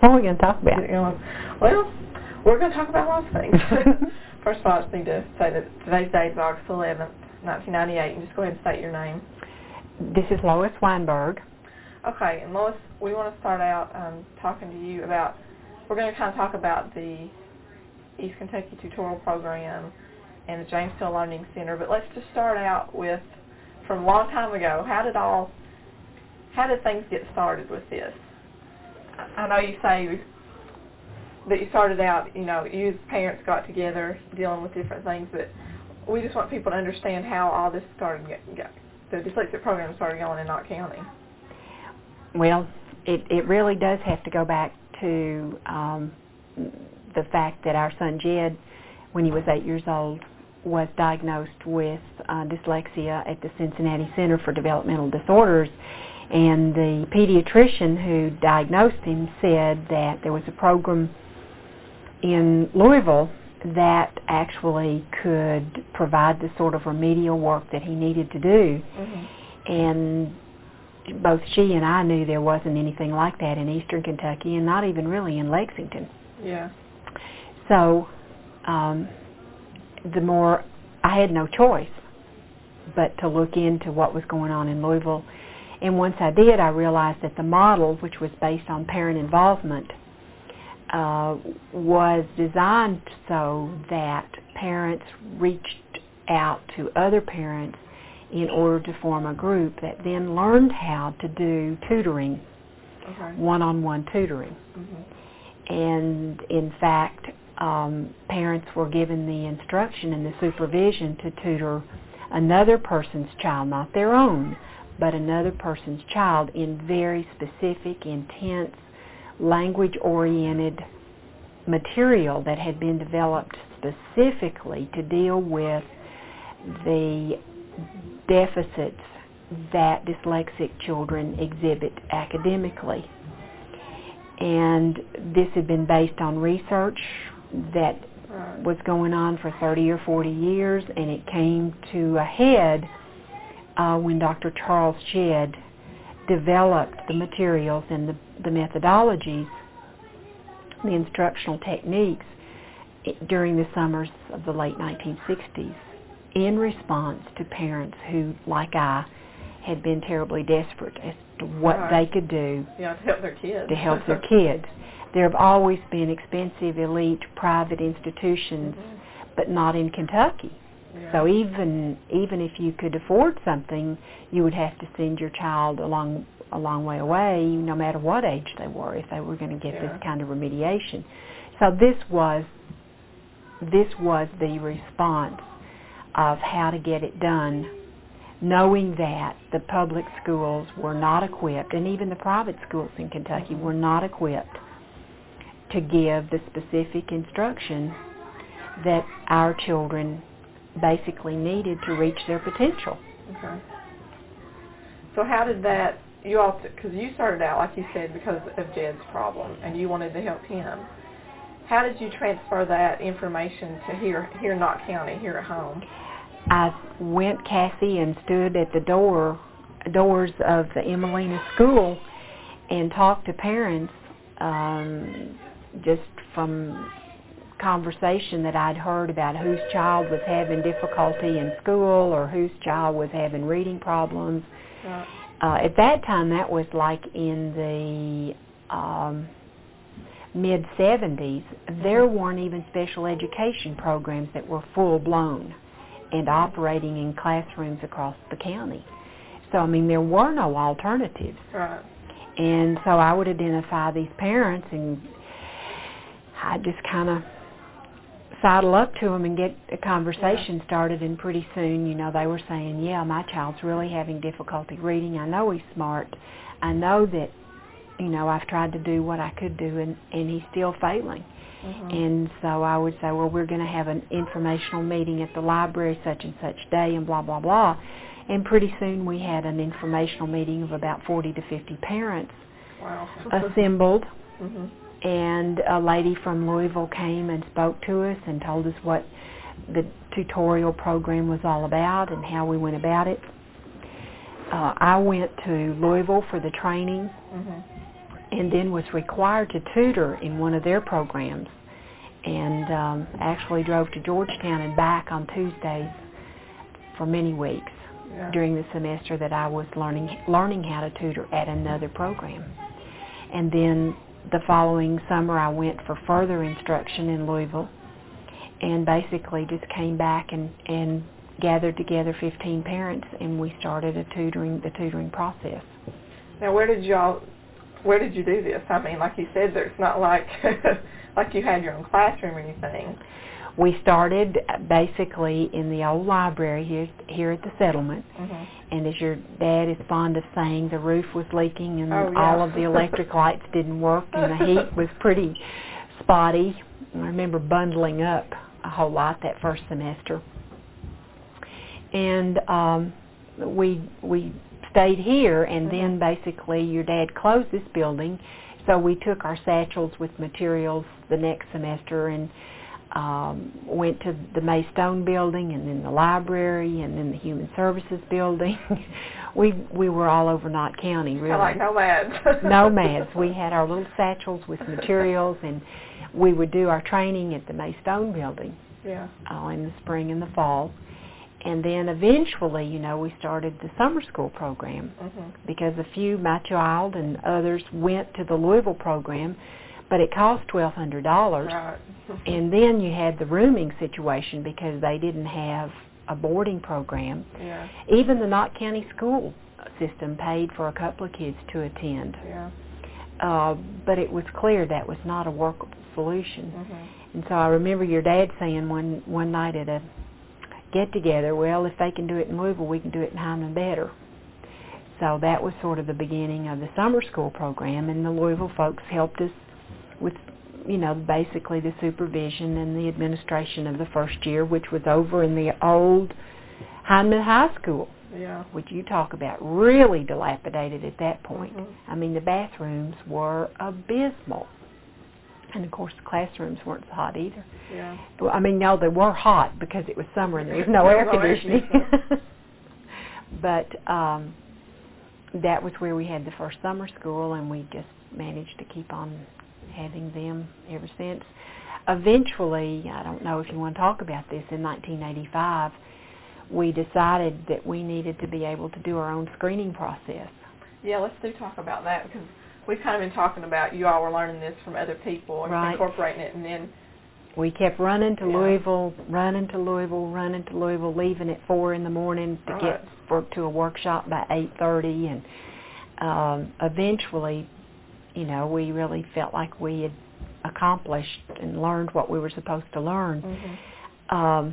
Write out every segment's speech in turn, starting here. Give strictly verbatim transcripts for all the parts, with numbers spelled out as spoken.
What are we going to talk about? Well, we're going to talk about lots of things. First of all, I just need to say that today's date is August eleventh, nineteen ninety-eight, and just go ahead and state your name. This is Lois Weinberg. Okay, and Lois, we want to start out um, talking to you about, we're going to kind of talk about the East Kentucky Tutorial Program and the James Hill Learning Center, but let's just start out with, from a long time ago, how did all, how did things get started with this? I know you say that you started out, you know, you as parents got together dealing with different things, but we just want people to understand how all this started, get, the dyslexic program started going in Knott County. Well, it, it really does have to go back to um, the fact that our son Jed, when he was eight years old, was diagnosed with uh, dyslexia at the Cincinnati Center for Developmental Disorders. And the pediatrician who diagnosed him said that there was a program in Louisville that actually could provide the sort of remedial work that he needed to do. Mm-hmm. And both she and I knew there wasn't anything like that in Eastern Kentucky, and not even really in Lexington. Yeah. So um, the more, I had no choice but to look into what was going on in Louisville. And once I did, I realized that the model, which was based on parent involvement, uh, was designed so that parents reached out to other parents in order to form a group that then learned how to do tutoring, okay. one-on-one tutoring. Mm-hmm. And in fact, um, parents were given the instruction and the supervision to tutor another person's child, not their own, but another person's child, in very specific, intense, language-oriented material that had been developed specifically to deal with the deficits that dyslexic children exhibit academically. And this had been based on research that right. was going on for thirty or forty years, and it came to a head uh, when Doctor Charles Shedd developed the materials and the, the methodologies, the instructional techniques during the summers of the late nineteen sixties in response to parents who, like I, had been terribly desperate as to what right. they could do yeah, to help their kids. to help their kids. There have always been expensive, elite, private institutions, mm-hmm. but not in Kentucky. Yeah. So even even if you could afford something, you would have to send your child a long, a long way away, no matter what age they were, if they were going to get yeah. this kind of remediation. So this was this was the response of how to get it done, knowing that the public schools were not equipped, and even the private schools in Kentucky mm-hmm. were not equipped to give the specific instruction that our children basically needed to reach their potential. Okay. So how did that, you all, because you started out, like you said, because of Jed's problem, and you wanted to help him. How did you transfer that information to here, here in Knott County, here at home? I went, Cassie, and stood at the door, doors of the Emelina School and talked to parents um, just from conversation that I'd heard about whose child was having difficulty in school or whose child was having reading problems. Right. Uh, at that time, that was like in the um, mid seventies. There weren't even special education programs that were full-blown and operating in classrooms across the county. So, I mean, there were no alternatives. Right. And so I would identify these parents, and I'd just kind of sidle up to them and get a conversation yeah. started, and pretty soon, you know, they were saying, yeah, my child's really having difficulty reading. I know he's smart. I know that, you know, I've tried to do what I could do, and, and he's still failing. Mm-hmm. And so I would say, well, we're going to have an informational meeting at the library such and such day and blah, blah, blah. And pretty soon we had an informational meeting of about forty to fifty parents wow. assembled. Mm-hmm. And a lady from Louisville came and spoke to us and told us what the tutorial program was all about and how we went about it. Uh, I went to Louisville for the training. Mm-hmm. and then was required to tutor in one of their programs, and um, actually drove to Georgetown and back on Tuesdays for many weeks yeah. during the semester that I was learning learning how to tutor at another program. And then the following summer I went for further instruction in Louisville, and basically just came back and, and gathered together fifteen parents, and we started a tutoring the tutoring process. Now, where did y'all, where did you do this? I mean, like you said, there's not like like you had your own classroom or anything. We started basically in the old library here here at the settlement, mm-hmm. and as your dad is fond of saying, the roof was leaking and oh, yeah. all of the electric lights didn't work, and the heat was pretty spotty. I remember bundling up a whole lot that first semester, and um, we we stayed here, and mm-hmm. then basically your dad closed this building, so we took our satchels with materials the next semester and um, went to the May Stone building, and then the library, and then the Human Services building. we we were all over Knott County, really. Kind of like nomads. Nomads. We had our little satchels with materials, and we would do our training at the May Stone building yeah. uh, in the spring and the fall. And then eventually, you know, we started the summer school program, mm-hmm. because a few, my child and others, went to the Louisville program, but it cost twelve hundred dollars. Right. And then you had the rooming situation because they didn't have a boarding program. Yeah. Even the Knott County school system paid for a couple of kids to attend. Yeah. Uh, but it was clear that was not a workable solution. Mm-hmm. And so I remember your dad saying one one night at a get-together, well, if they can do it in Louisville, we can do it in Hyman better. So that was sort of the beginning of the summer school program, and the Louisville folks helped us with, you know, basically the supervision and the administration of the first year, which was over in the old Hyman High School, yeah. which you talk about really dilapidated at that point. Mm-hmm. I mean, the bathrooms were abysmal. And, of course, the classrooms weren't so hot either. Yeah. Well, I mean, no, they were hot because it was summer and there was no air conditioning. But um, that was where we had the first summer school, and we just managed to keep on having them ever since. Eventually, I don't know if you want to talk about this, in nineteen eighty-five, we decided that we needed to be able to do our own screening process. Yeah, let's do talk about that, because we've kind of been talking about you all were learning this from other people and right. incorporating it, and then we kept running to yeah. Louisville, running to Louisville, running to Louisville, leaving at four in the morning to right. get for, to a workshop by eight thirty, and um, eventually, you know, we really felt like we had accomplished and learned what we were supposed to learn. Mm-hmm. Um,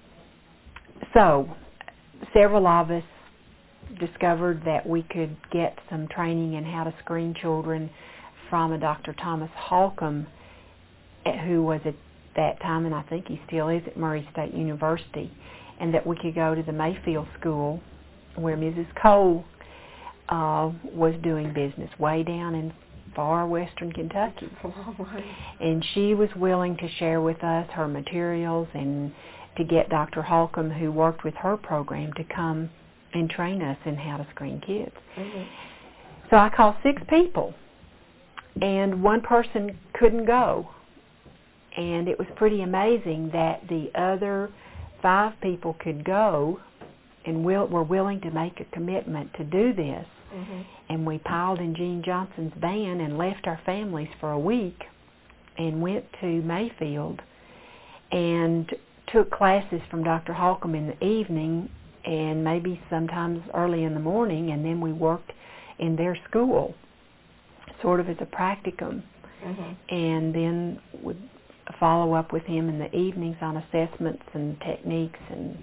so, several of us discovered that we could get some training in how to screen children from a Doctor Thomas Holcomb, who was at that time, and I think he still is, at Murray State University, and that we could go to the Mayfield School where Missus Cole uh, was doing business way down in far western Kentucky. And she was willing to share with us her materials and to get Doctor Holcomb, who worked with her program, to come and train us in how to screen kids. Mm-hmm. So I called six people, and one person couldn't go. And it was pretty amazing that the other five people could go and will, were willing to make a commitment to do this. Mm-hmm. And we piled in Gene Johnson's van and left our families for a week and went to Mayfield and took classes from Doctor Holcomb in the evening and maybe sometimes early in the morning, and then we worked in their school sort of as a practicum. Mm-hmm. And then would follow up with him in the evenings on assessments and techniques, and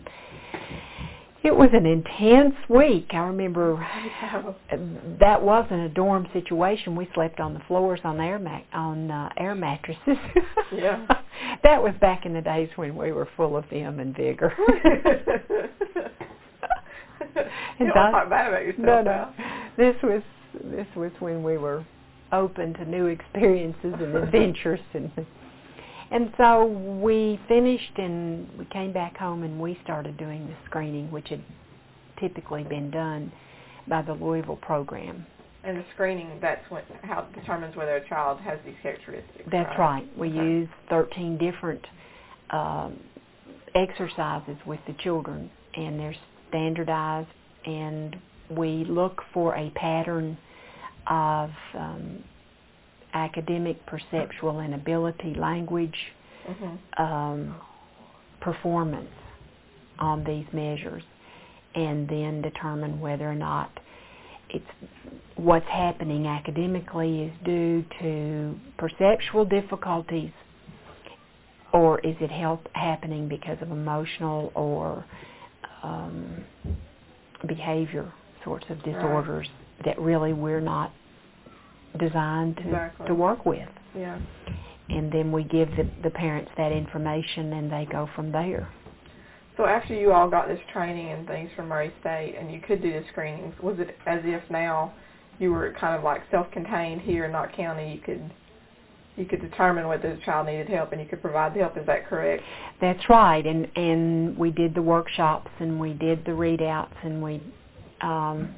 it was an intense week. I remember that wasn't a dorm situation. We slept on the floors on air mat- on uh, air mattresses. Yeah. That was back in the days when we were full of vim and vigor. You don't talk bad about yourself. No, no. This was this was when we were open to new experiences and adventures, and and so we finished and we came back home and we started doing the screening, which had typically been done by the Louisville program. And the screening, that's what, how it determines whether a child has these characteristics. That's right. right. We okay. use thirteen different um, exercises with the children, and they're standardized, and we look for a pattern of um, academic, perceptual, and ability, language, mm-hmm. um, performance on these measures, and then determine whether or not it's what's happening academically is due to perceptual difficulties, or is it help happening because of emotional or um, behavior sorts of disorders right. that really we're not designed to, exactly. to work with. Yeah. And then we give the, the parents that information, and they go from there. So after you all got this training and things from Murray State, and you could do the screenings, was it as if now you were kind of like self-contained here in Knott County? You could you could determine whether the child needed help, and you could provide the help. Is that correct? That's right. And and we did the workshops, and we did the readouts, and we um,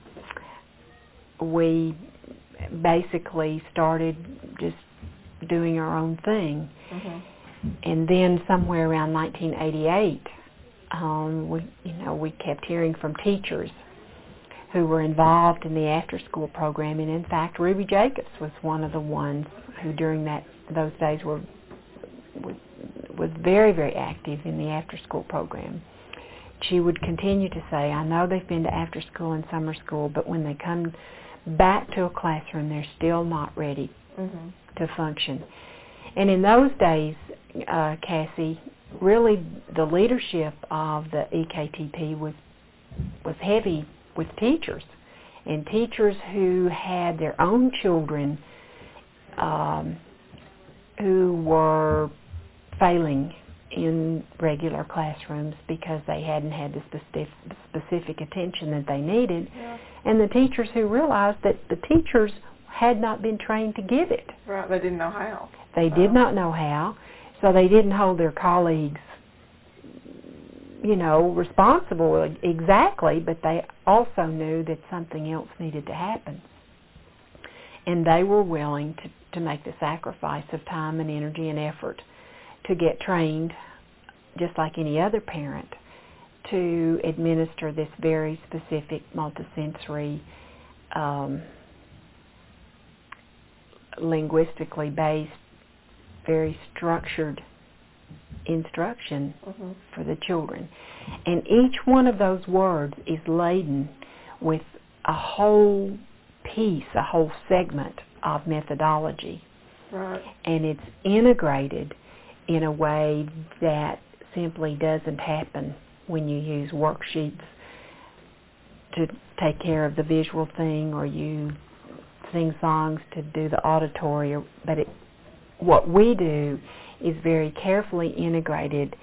we basically started just doing our own thing. Mm-hmm. And then somewhere around nineteen eighty-eight, um, we you know we kept hearing from teachers who were involved in the after-school program, and in fact, Ruby Jacobs was one of the ones who, during that those days, were was, was very very active in the after-school program. She would continue to say, "I know they've been to after-school and summer school, but when they come back to a classroom, they're still not ready mm-hmm. to function." And in those days, uh, Cassie, really the leadership of the E K T P was was heavy with teachers, and teachers who had their own children um, who were failing in regular classrooms because they hadn't had the specific, specific attention that they needed, yeah. and the teachers who realized that the teachers had not been trained to give it. Right, they didn't know how. They so. did not know how, so they didn't hold their colleagues, you know, responsible exactly, but they also knew that something else needed to happen. And they were willing to, to make the sacrifice of time and energy and effort to get trained, just like any other parent, to administer this very specific multisensory, um, linguistically based, very structured instruction mm-hmm. for the children. And each one of those words is laden with a whole piece, a whole segment of methodology. Right. And it's integrated in a way that simply doesn't happen when you use worksheets to take care of the visual thing, or you sing songs to do the auditory. Or, but it, what we do is very carefully integrated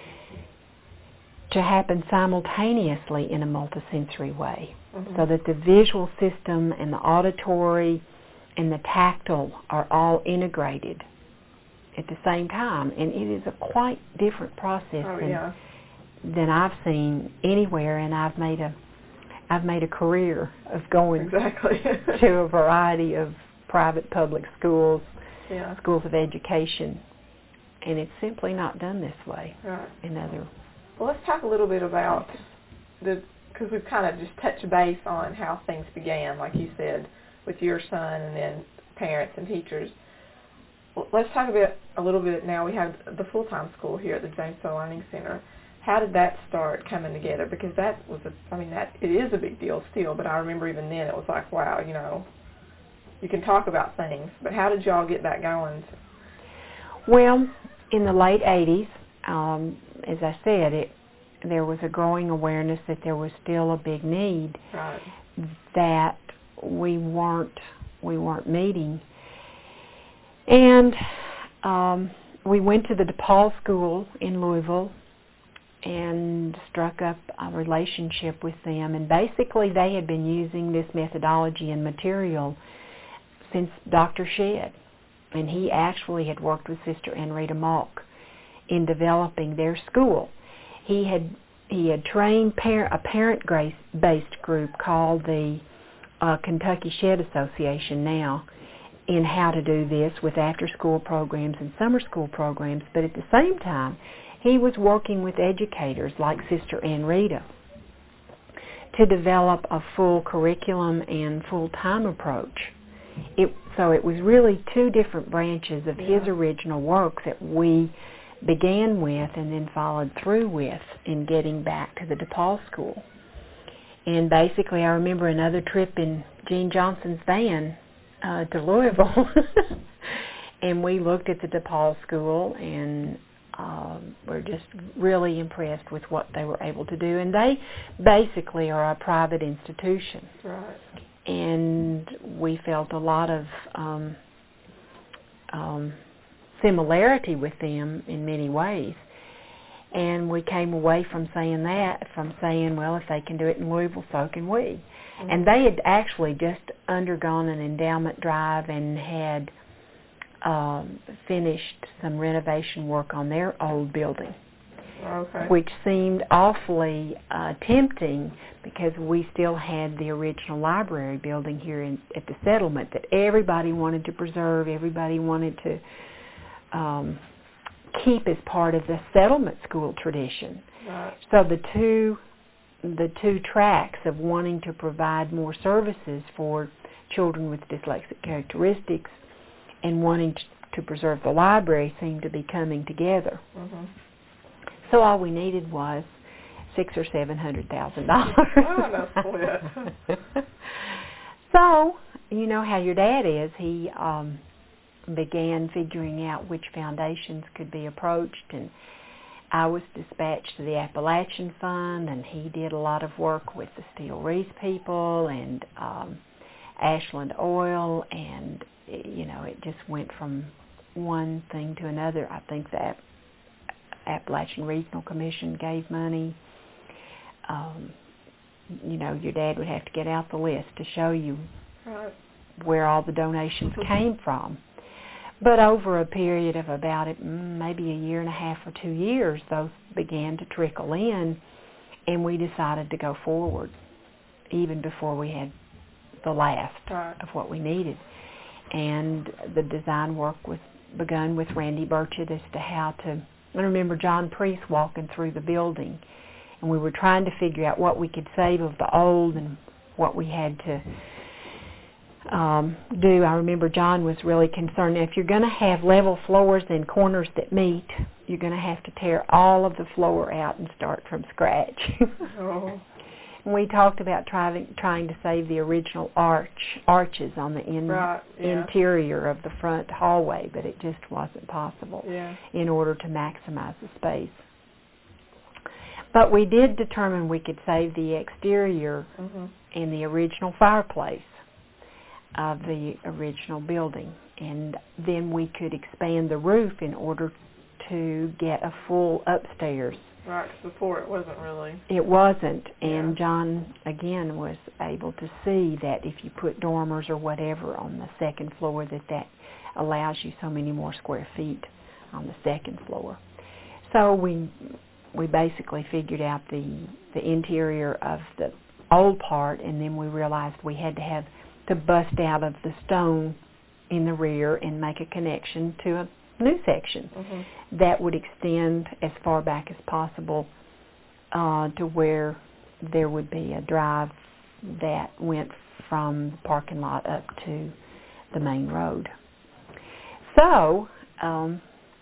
to happen simultaneously in a multisensory way, mm-hmm. so that the visual system and the auditory and the tactile are all integrated at the same time. And it is a quite different process oh, than, yeah. than I've seen anywhere, and I've made a I've made a career of going exactly. to a variety of private public schools, yeah. schools of education, and it's simply not done this way right. in other. Well, let's talk a little bit about the, because we've kind of just touched base on how things began, like you said, with your son and then parents and teachers. Well, let's talk a bit, a little bit now. We have the full-time school here at the James Stowe Learning Center. How did that start coming together? Because that was, a, I mean, that it is a big deal still, but I remember even then it was like, wow, you know, you can talk about things, but how did y'all get that going? Well, in the late eighties, um, as I said, it there was a growing awareness that there was still a big need right. that we weren't we weren't meeting, and um, we went to the DePaul School in Louisville and struck up a relationship with them, and basically they had been using this methodology and material since Doctor Shedd, and he actually had worked with Sister Ann Rita Malk in developing their school. He had he had trained par- a parent-based group called the uh, Kentucky Shed Association now in how to do this with after-school programs and summer school programs, but at the same time, he was working with educators like Sister Ann Rita to develop a full curriculum and full-time approach. It, so it was really two different branches of yeah. his original work that we began with and then followed through with in getting back to the DePaul School. And basically, I remember another trip in Gene Johnson's van uh, to Louisville, and we looked at the DePaul School and um, were just really impressed with what they were able to do. And they basically are a private institution. Right. And we felt a lot of um, um, similarity with them in many ways. And we came away from saying that, from saying, well, if they can do it in Louisville, so can we. Mm-hmm. And they had actually just undergone an endowment drive and had um, finished some renovation work on their old building. Okay. Which seemed awfully uh, tempting because we still had the original library building here in, at the settlement that everybody wanted to preserve, everybody wanted to um, keep as part of the settlement school tradition. Right. So the two, the two tracks of wanting to provide more services for children with dyslexic characteristics and wanting to, to preserve the library seemed to be coming together. Mm-hmm. So all we needed was six or seven hundred thousand dollars. Oh, no split. So you know how your dad is. He um, began figuring out which foundations could be approached, and I was dispatched to the Appalachian Fund, and he did a lot of work with the Steel Reef people and um, Ashland Oil, and you know it just went from one thing to another. I think that Appalachian Regional Commission gave money. Um, you know, your dad would have to get out the list to show you right. where all the donations came from. But over a period of about it, maybe a year and a half or two years, those began to trickle in, and we decided to go forward even before we had the last right. of what we needed. And the design work was begun with Randy Burchett as to how to I remember John Priest walking through the building, and we were trying to figure out what we could save of the old and what we had to um, do. I remember John was really concerned. If you're going to have level floors and corners that meet, you're going to have to tear all of the floor out and start from scratch. Oh. And we talked about trying trying to save the original arch arches on the in, right, yeah. interior of the front hallway, but it just wasn't possible yeah. in order to maximize the space. But we did determine we could save the exterior mm-hmm. and the original fireplace of the original building, and then we could expand the roof in order to get a full upstairs. Right, 'cause before it wasn't really. It wasn't, and yeah. John, again, was able to see that if you put dormers or whatever on the second floor, that that allows you so many more square feet on the second floor. So we we basically figured out the, the interior of the old part, and then we realized we had to have to bust out of the stone in the rear and make a connection to a new section mm-hmm. that would extend as far back as possible uh, to where there would be a drive that went from the parking lot up to the main road. So um,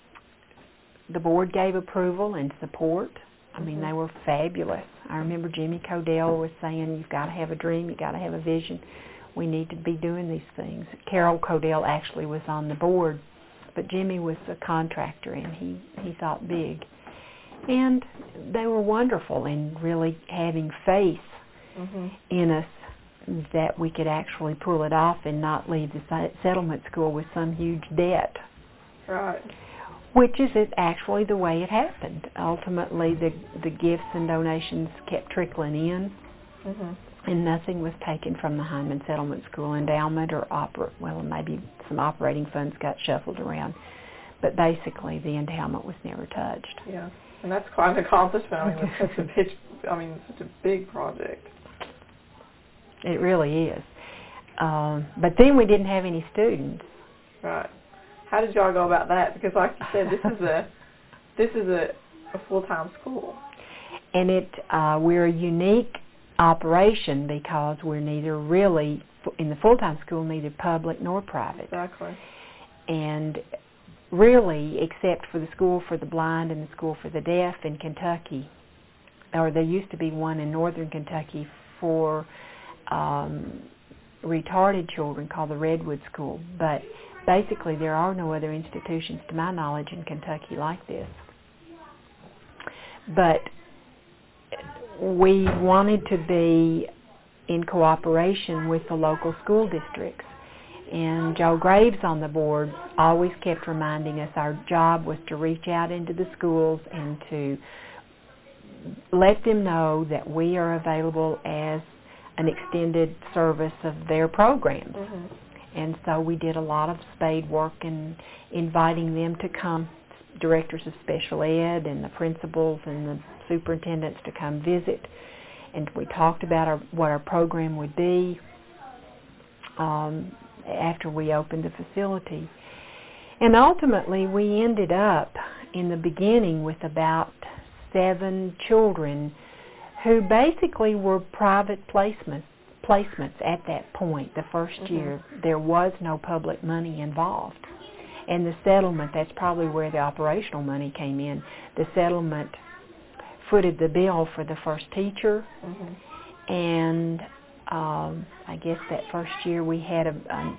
the board gave approval and support. I mean, mm-hmm. they were fabulous. I remember Jimmy Codell was saying, you've got to have a dream, you've got to have a vision. We need to be doing these things. Carol Codell actually was on the board, but Jimmy was a contractor, and he, he thought big. And they were wonderful in really having faith mm-hmm. in us that we could actually pull it off and not leave the settlement school with some huge debt. Right. Which is it actually the way it happened. Ultimately, the, the gifts and donations kept trickling in, mm-hmm. and nothing was taken from the Hyman Settlement School endowment or opera. Well, maybe some operating funds got shuffled around, but basically the endowment was never touched. Yeah, and that's quite an accomplishment. I mean, it's such a big, I mean, such a big project. It really is. Um, but then we didn't have any students. Right. How did y'all go about that? Because, like you said, this is a this is a, a full-time school. And it uh, we're a unique operation because we're neither really in the full-time school neither public nor private. Exactly. And really, except for the School for the Blind and the School for the Deaf in Kentucky, or there used to be one in northern Kentucky for um, retarded children called the Redwood School, but basically there are no other institutions to my knowledge in Kentucky like this. But we wanted to be in cooperation with the local school districts, and Joe Graves on the board always kept reminding us our job was to reach out into the schools and to let them know that we are available as an extended service of their programs. Mm-hmm. And so we did a lot of spade work and inviting them to come, directors of special ed and the principals and the superintendents to come visit. And we talked about our, what our program would be um, after we opened the facility. And ultimately we ended up in the beginning with about seven children who basically were private placements placements at that point. The first Mm-hmm. year there was no public money involved. And the settlement, that's probably where the operational money came in. The settlement footed the bill for the first teacher, mm-hmm. and um, I guess that first year we had a, a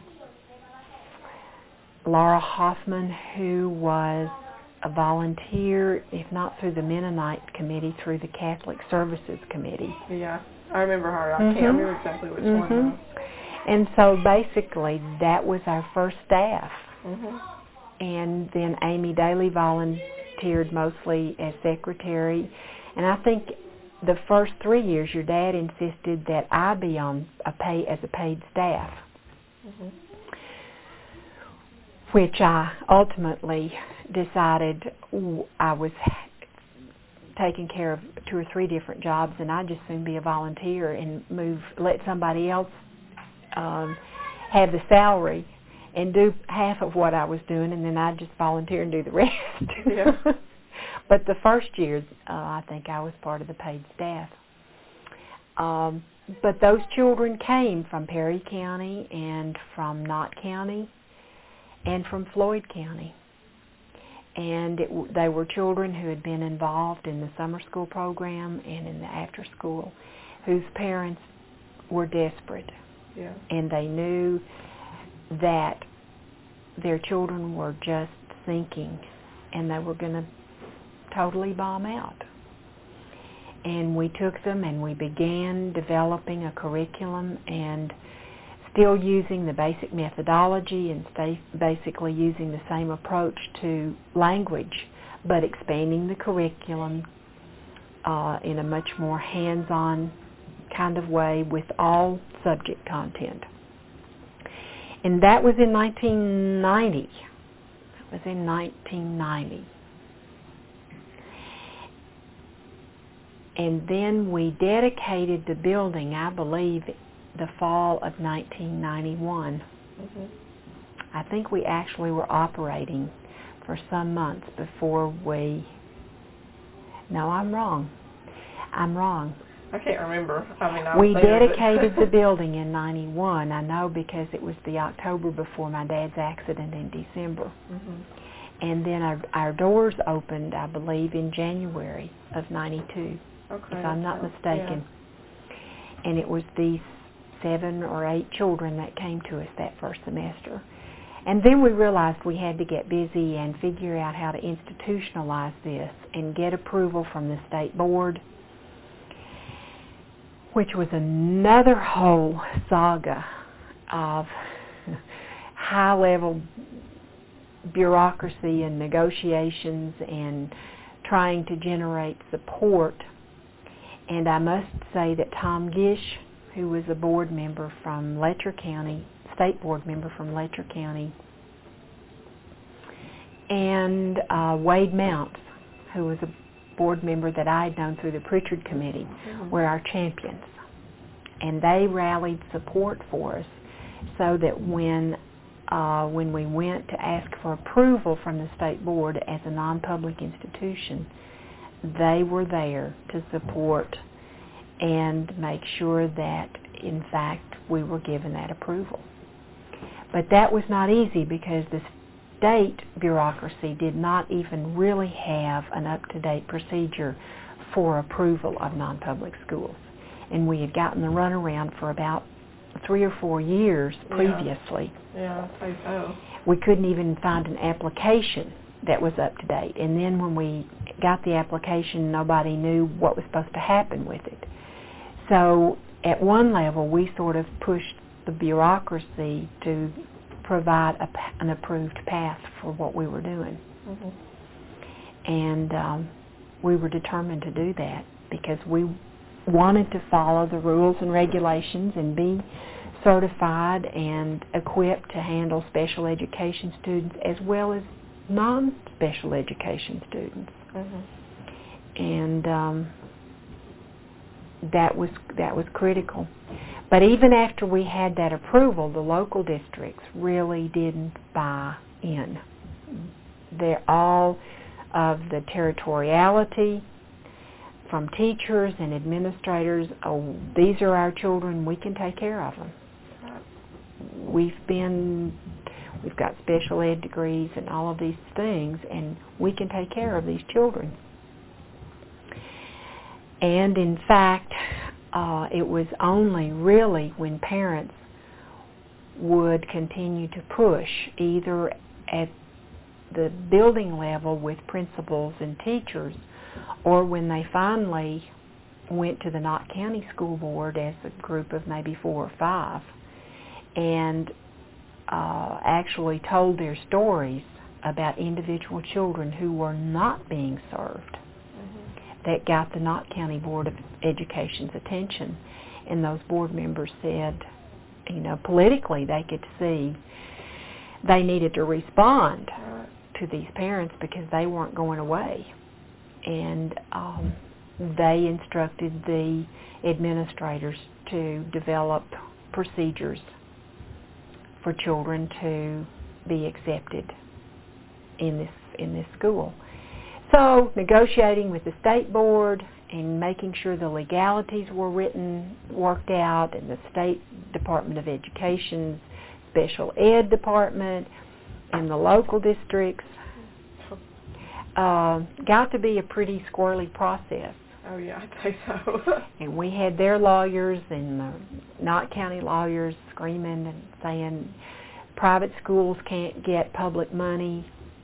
Laura Hoffman, who was a volunteer, if not through the Mennonite Committee, through the Catholic Services Committee. Yeah, I remember her. I mm-hmm. can't remember exactly which mm-hmm. one though. And so basically that was our first staff. Mm-hmm. And then Amy Daly volunteered mostly as secretary. And I think the first three years your dad insisted that I be on a pay as a paid staff, mm-hmm. which I ultimately decided I was taking care of two or three different jobs, and I'd just soon be a volunteer and move, let somebody else um, have the salary and do half of what I was doing, and then I'd just volunteer and do the rest. Yeah. But the first year, uh, I think I was part of the paid staff. Um, but those children came from Perry County and from Knott County and from Floyd County. And it, they were children who had been involved in the summer school program and in the after school, whose parents were desperate. Yeah. And they knew that their children were just sinking and they were going to totally bomb out. And we took them and we began developing a curriculum and still using the basic methodology and stay basically using the same approach to language, but expanding the curriculum uh, in a much more hands-on kind of way with all subject content. And that was in nineteen ninety. That was in nineteen ninety. And then we dedicated the building, I believe, the fall of nineteen ninety-one. Mm-hmm. I think we actually were operating for some months before we... No, I'm wrong. I'm wrong. I can't remember. I mean, I we was there, dedicated but the building in ninety-one. I know because it was the October before my dad's accident in December. Mm-hmm. And then our, our doors opened, I believe, in January of ninety-two, okay, if I'm not so, mistaken. Yeah. And it was these seven or eight children that came to us that first semester. And then we realized we had to get busy and figure out how to institutionalize this and get approval from the state board, which was another whole saga of high-level bureaucracy and negotiations and trying to generate support. And I must say that Tom Gish, who was a board member from Letcher County, state board member from Letcher County, and uh, Wade Mounts, who was a board member that I had known through the Pritchard Committee, mm-hmm. were our champions. And they rallied support for us so that when uh, when we went to ask for approval from the state board as a non-public institution, they were there to support and make sure that, in fact, we were given that approval. But that was not easy because the state bureaucracy did not even really have an up-to-date procedure for approval of non-public schools. And we had gotten the runaround for about three or four years previously. Yeah, I think so. We couldn't even find an application that was up to date. And then when we got the application, nobody knew what was supposed to happen with it. So at one level, we sort of pushed the bureaucracy to provide a, an approved path for what we were doing. Mm-hmm. And um, we were determined to do that because we wanted to follow the rules and regulations and be certified and equipped to handle special education students as well as non-special education students. Mm-hmm. And um, that was that was critical. But even after we had that approval, the local districts really didn't buy in. They're all of the territoriality from teachers and administrators. Oh, these are our children. We can take care of them. We've been, we've got special ed degrees and all of these things, and we can take care of these children. And in fact, uh, it was only really when parents would continue to push, either at the building level with principals and teachers, or when they finally went to the Knott County School Board as a group of maybe four or five and uh, actually told their stories about individual children who were not being served, mm-hmm. that got the Knott County Board of Education's attention. And those board members said, you know, politically they could see they needed to respond to these parents because they weren't going away. And um, they instructed the administrators to develop procedures for children to be accepted in this in this school. So negotiating with the state board and making sure the legalities were written, worked out, and the State Department of Education's special ed department and the local districts uh, got to be a pretty squirrely process. Oh yeah, I'd say so. And we had their lawyers and the Knott County lawyers screaming and saying private schools can't get public money.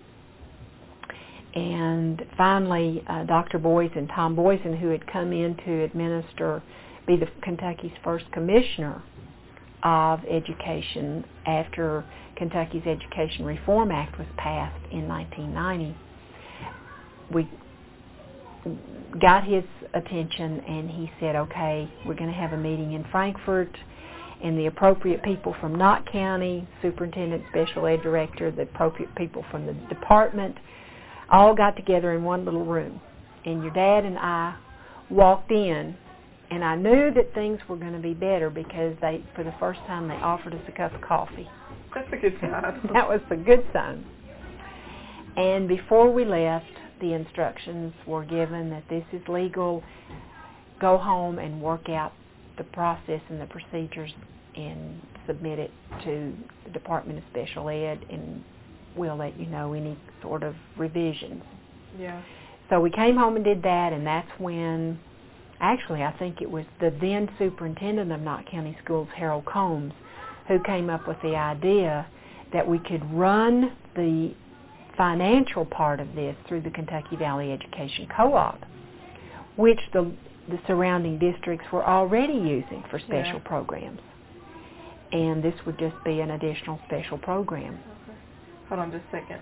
And finally, uh, Doctor Boysen, Tom Boysen, who had come in to administer, be the Kentucky's first commissioner of education after Kentucky's Education Reform Act was passed in nineteen ninety. We got his attention and he said, okay, we're going to have a meeting in Frankfort, and the appropriate people from Knott County, superintendent, special ed director, the appropriate people from the department, all got together in one little room. And your dad and I walked in, and I knew that things were going to be better because they, for the first time, they offered us a cup of coffee. That's a good sign. That was a good sign. And before we left, the instructions were given that this is legal. Go home and work out the process and the procedures and submit it to the Department of Special Ed, and we'll let you know any sort of revisions. Yeah. So we came home and did that, and that's when, actually, I think it was the then superintendent of Knott County Schools, Harold Combs, who came up with the idea that we could run the financial part of this through the Kentucky Valley Education Co-op, which the, the surrounding districts were already using for special yeah. programs. And this would just be an additional special program. Okay. Hold on just a second.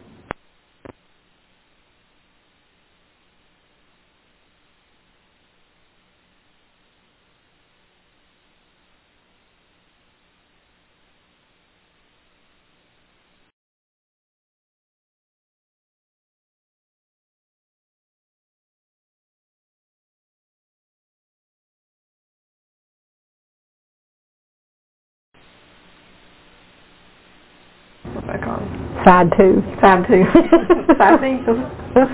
Side two. Side two. Side two.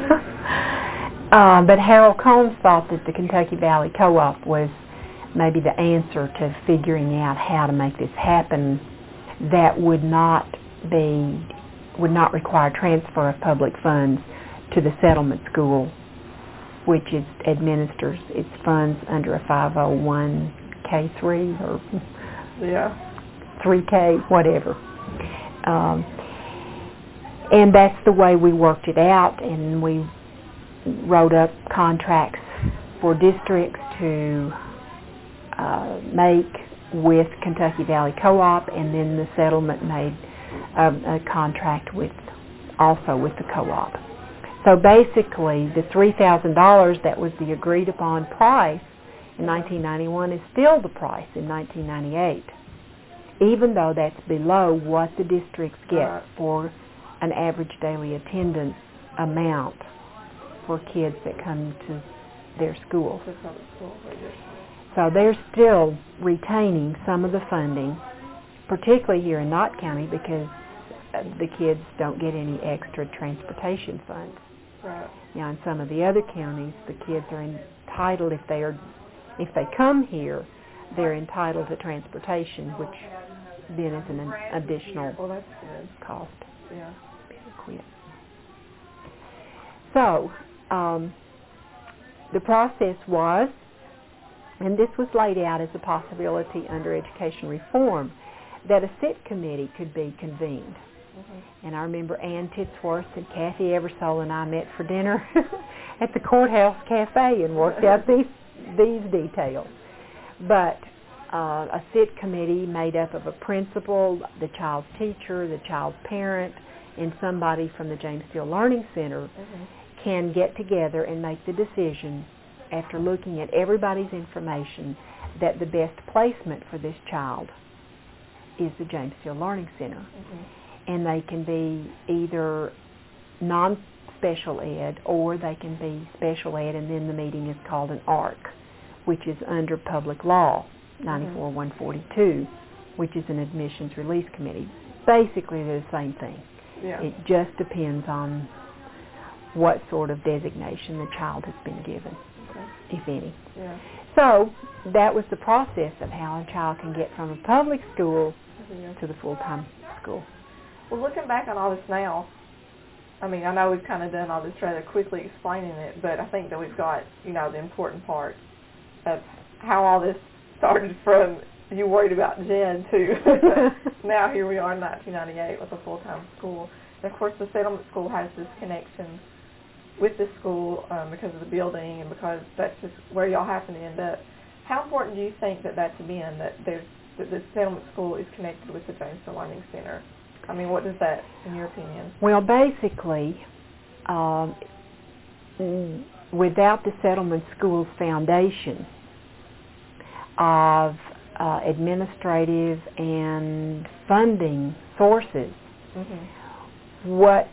uh, but Harold Combs thought that the Kentucky Valley Co-op was maybe the answer to figuring out how to make this happen that would not be, would not require transfer of public funds to the settlement school, which is administers its funds under a five oh one K three or yeah. three K, whatever. Um, and that's the way we worked it out, and we wrote up contracts for districts to uh, make with Kentucky Valley Co-op, and then the settlement made a, a contract with also with the co-op. So basically, the three thousand dollars that was the agreed upon price in nineteen ninety-one is still the price in nineteen ninety-eight, even though that's below what the districts get Right. for an average daily attendance amount for kids that come to their schools. So they're still retaining some of the funding, particularly here in Knott County, because the kids don't get any extra transportation funds. Right. Now, in some of the other counties, the kids are entitled, if they are, if they come here, they're entitled to transportation, which then is an additional well, that's good. cost. Yeah. Quit. So, um, the process was, and this was laid out as a possibility under education reform, that a sit committee could be convened. Mm-hmm. And I remember Ann Titsworth and Kathy Eversole and I met for dinner at the Courthouse Cafe and worked out these these details. But uh, a sit committee made up of a principal, the child's teacher, the child's parent, and somebody from the James Steele Learning Center mm-hmm. can get together and make the decision after looking at everybody's information that the best placement for this child is the James Steele Learning Center. Mm-hmm. And they can be either non-special ed or they can be special ed, and then the meeting is called an A R C, which is under Public Law ninety-four one forty-two, which is an Admissions Release Committee. Basically, they're the same thing. Yeah. It just depends on what sort of designation the child has been given, okay. if any. Yeah. So that was the process of how a child can get from a public school yeah. to the full-time school. Well, looking back on all this now, I mean, I know we've kind of done all this rather quickly explaining it, but I think that we've got, you know, the important part of how all this started from you worried about Jen to now here we are in nineteen ninety-eight with a full-time school. And of course the settlement school has this connection with the school um, because of the building and because that's just where y'all happen to end up. How important do you think that that's been, that there's that the settlement school is connected with the James Steele Learning Center? I mean, what does that, in your opinion? Well, basically, um, without the settlement school's foundation of uh, administrative and funding sources, mm-hmm. what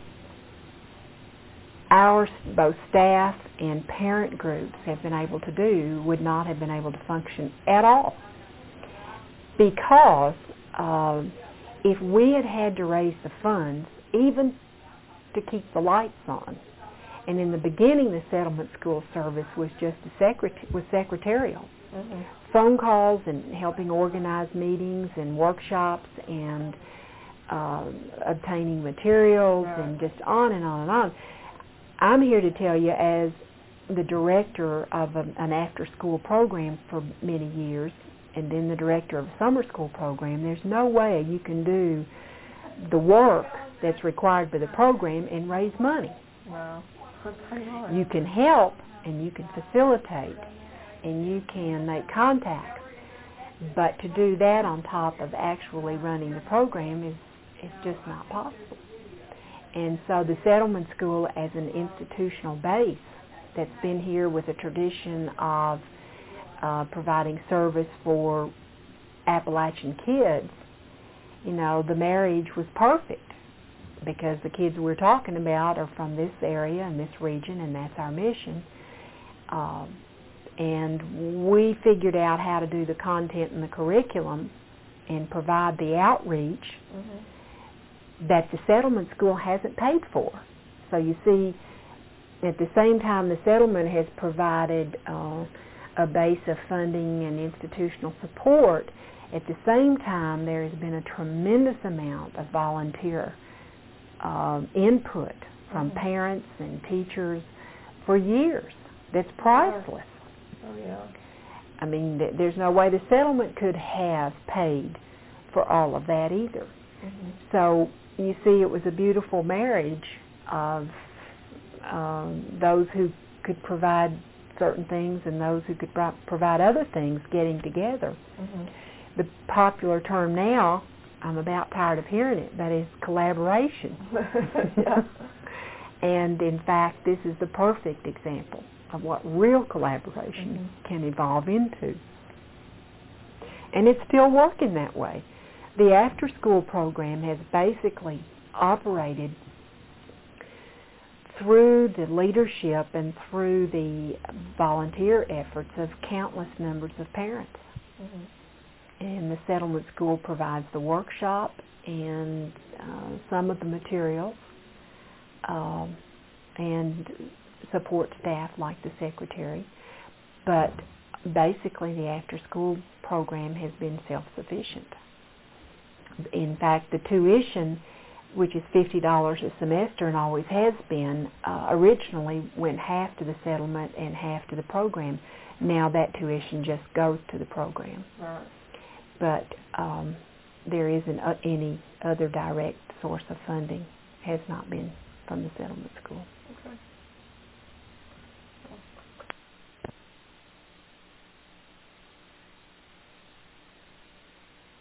our both staff and parent groups have been able to do would not have been able to function at all, because uh, if we had had to raise the funds even to keep the lights on, and in the beginning the settlement school service was just a secret- was secretarial, mm-hmm. phone calls and helping organize meetings and workshops and uh, obtaining materials right. and just on and on and on. I'm here to tell you, as the director of a, an after-school program for many years, and then the director of a summer school program, there's no way you can do the work that's required by the program and raise money. Wow. That's pretty hard. You can help and you can facilitate and you can make contacts, but to do that on top of actually running the program is, is just not possible. And so the settlement school as an institutional base that's been here with a tradition of uh, providing service for Appalachian kids, you know, the marriage was perfect because the kids we're talking about are from this area and this region, and that's our mission. Um, and we figured out how to do the content and the curriculum and provide the outreach mm-hmm. that the settlement school hasn't paid for. So you see, at the same time the settlement has provided uh, a base of funding and institutional support, at the same time there has been a tremendous amount of volunteer um, input from mm-hmm. parents and teachers for years. That's priceless. Oh, yeah. I mean, th- there's no way the settlement could have paid for all of that either. Mm-hmm. So you see, it was a beautiful marriage of um, those who could provide certain things and those who could pro- provide other things getting together. Mm-hmm. The popular term now, I'm about tired of hearing it, but is collaboration. Yeah. And in fact, this is the perfect example of what real collaboration mm-hmm. can evolve into. And it's still working that way. The after-school program has basically operated through the leadership and through the volunteer efforts of countless numbers of parents. Mm-hmm. And the settlement school provides the workshop and uh, some of the materials um, and support staff like the secretary. But basically the after-school program has been self-sufficient. In fact, the tuition, which is fifty dollars a semester and always has been, uh, originally went half to the settlement and half to the program. Now that tuition just goes to the program. Right. But um, there isn't uh, any other direct source of funding, has not been from the settlement school.